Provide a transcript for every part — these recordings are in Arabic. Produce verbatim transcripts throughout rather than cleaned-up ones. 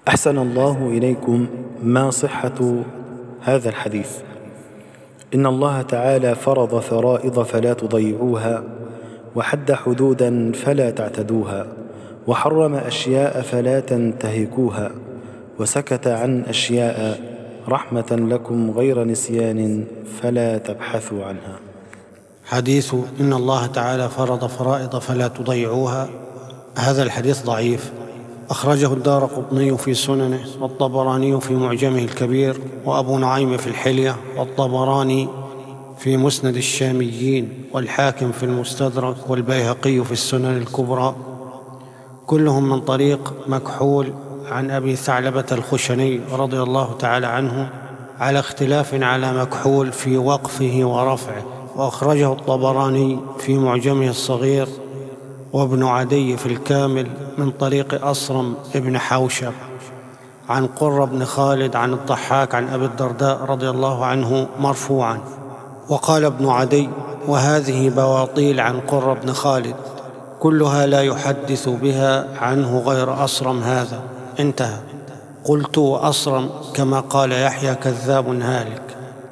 أحسن الله إليكم. ما صحة هذا الحديث؟ إن الله تعالى فرض فرائض فلا تضيعوها، وحد حدودا فلا تعتدوها، وحرم أشياء فلا تنتهكوها، وسكت عن أشياء رحمة لكم غير نسيان فلا تبحثوا عنها. حديث إن الله تعالى فرض فرائض فلا تضيعوها، هذا الحديث ضعيف. أخرجه الدارقطني في سننه، والطبراني في معجمه الكبير، وأبو نعيم في الحلية، والطبراني في مسند الشاميين، والحاكم في المستدرك، والبيهقي في السنن الكبرى، كلهم من طريق مكحول عن أبي ثعلبة الخشني رضي الله تعالى عنه، على اختلاف على مكحول في وقفه ورفعه. وأخرجه الطبراني في معجمه الصغير، وابن عدي في الكامل من طريق أصرم ابن حوشب عن قرة بن خالد عن الضحاك عن أبي الدرداء رضي الله عنه مرفوعا. وقال ابن عدي: وهذه بواطيل عن قرة بن خالد كلها لا يحدث بها عنه غير أصرم هذا. انتهى. قلت: أصرم كما قال يحيى كذاب هالك.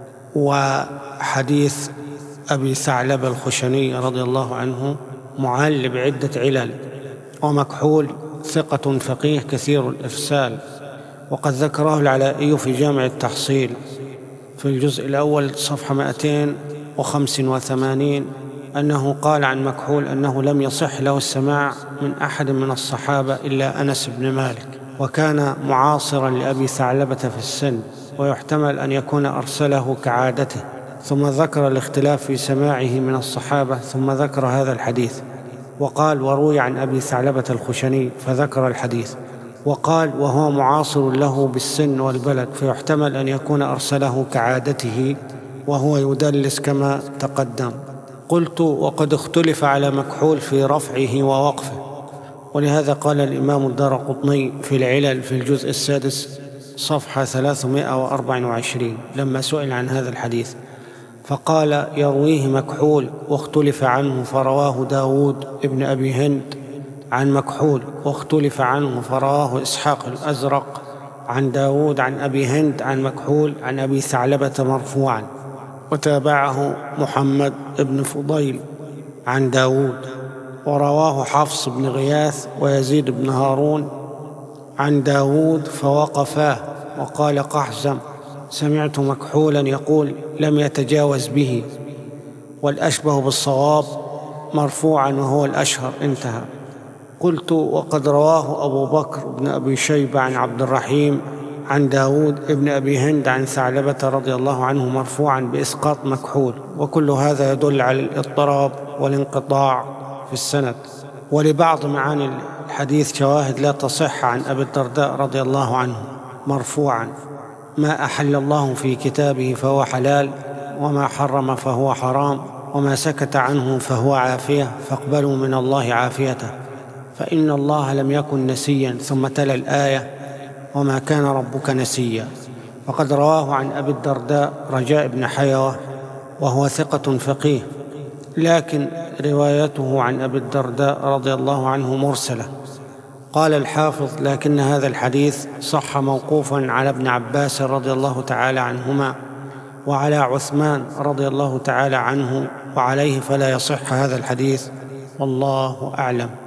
وحديث أبي ثعلبة الخشني رضي الله عنه معل بعدة علل، ومكحول ثقة فقيه كثير الإرسال، وقد ذكره العلائي في جامع التحصيل في الجزء الأول صفحة مئتين وخمسة وثمانين أنه قال عن مكحول أنه لم يصح له السماع من أحد من الصحابة إلا أنس بن مالك، وكان معاصرا لأبي ثعلبة في السن، ويحتمل أن يكون أرسله كعادته. ثم ذكر الاختلاف في سماعه من الصحابة، ثم ذكر هذا الحديث. وقال: وروي عن أبي ثعلبة الخشني، فذكر الحديث. وقال: وهو معاصر له بالسن والبلد، فيحتمل أن يكون أرسله كعادته، وهو يدلس كما تقدم. قلت: وقد اختلف على مكحول في رفعه ووقفه، ولهذا قال الإمام الدارقطني في العلل في الجزء السادس صفحة ثلاثمائة وأربعة وعشرين لما سئل عن هذا الحديث، فقال: يرويه مكحول واختلف عنه فرواه داود ابن أبي هند عن مكحول، واختلف عنه فرواه إسحاق الأزرق عن داود عن أبي هند عن مكحول عن أبي ثعلبة مرفوعا، وتابعه محمد بن فضيل عن داود، ورواه حفص بن غياث ويزيد بن هارون عن داود فوقفاه. وقال قحزم: سمعت مكحولا يقول لم يتجاوز به، والأشبه بالصواب مرفوعا وهو الأشهر. انتهى. قلت: وقد رواه أبو بكر بن أبي شيبة عن عبد الرحيم عن داود ابن أبي هند عن ثعلبة رضي الله عنه مرفوعا بإسقاط مكحول، وكل هذا يدل على الاضطراب والانقطاع في السند. ولبعض معاني الحديث شواهد لا تصح عن أبي الدرداء رضي الله عنه مرفوعا: ما أحل الله في كتابه فهو حلال، وما حرم فهو حرام، وما سكت عنه فهو عافية، فاقبلوا من الله عافيته، فإن الله لم يكن نسيا. ثم تلا الآية: وما كان ربك نسيا. وقد رواه عن أبي الدرداء رجاء بن حيوة، وهو ثقة فقيه، لكن روايته عن أبي الدرداء رضي الله عنه مرسلة. قال الحافظ: لكن هذا الحديث صح موقوفا على ابن عباس رضي الله تعالى عنهما وعلى عثمان رضي الله تعالى عنه، وعليه فلا يصح هذا الحديث، والله أعلم.